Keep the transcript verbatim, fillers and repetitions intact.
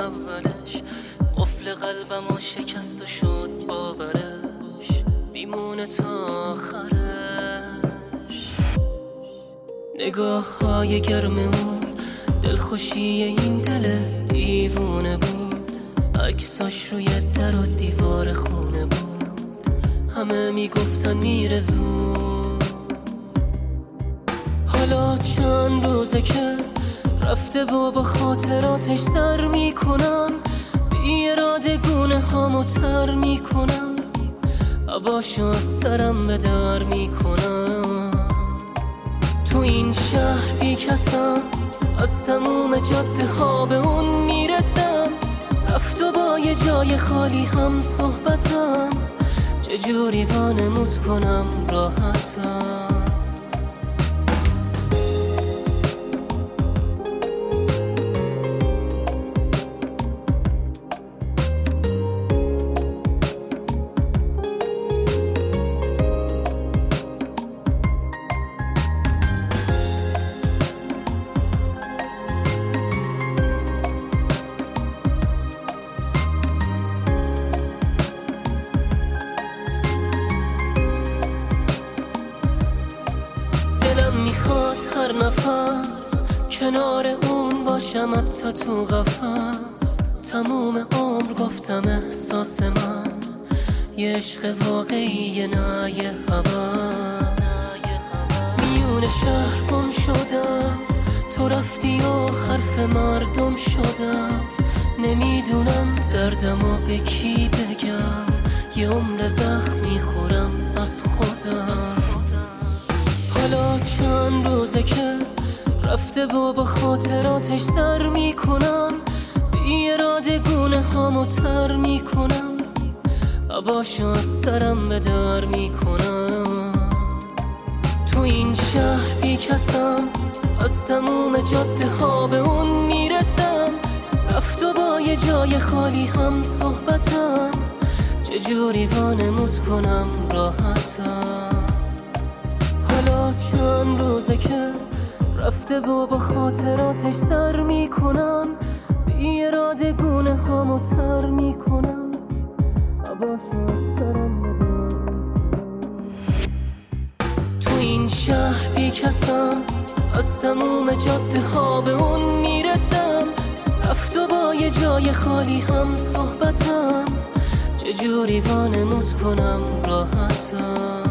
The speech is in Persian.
اولش، قفل قلبمو شکست و شد باورش، میمونه تا آخرش. نگاه های گرم اون دلخوشی این دل دیوونه بود، عکساش روی در و دیوار خونه بود، همه میگفتن میره زود. حالا چند روزه که رفته و با خاطراتش سر میکنم، بی اراده گونه هامو تر میکنم، هواشو از سرم به در میکنم. تو این شهر بی کسم، از تموم جاده ها به اون میرسم، رفت و با یه جای خالی هم صحبتم، چجوری وانمود کنم راحتم. میخواد هر نفس کنار اون باشم، حتی تو قفس. تموم عمر گفتم احساس من یه عشق واقعی، نه یه هوس. میون شهر گم شدم، تو رفتی و حرف مردم شدم، نمیدونم دردمو به کی بگم، یه عمر زخم میخورم از خودم. حالا چند روزه که رفته و با خاطراتش سر میکنم، بی اراده گونه هامو تر میکنم، هواشو از سرم به در میکنم. تو این شهر بی کسم، از تموم جاده ها به اون میرسم، رفت و با یه جای خالی هم صحبتم، چجوری وانمود کنم راحتم. حالا چند روزه که رفته و با خاطراتش سر میکنم، بی اراده گونه هامو تر میکنم، هواشو از سرم بدار. تو این شهر بی کسم، از تموم جاده ها به اون میرسم، رفت و با یه جای خالی هم صحبتم، چجوری وانمود کنم راحتم.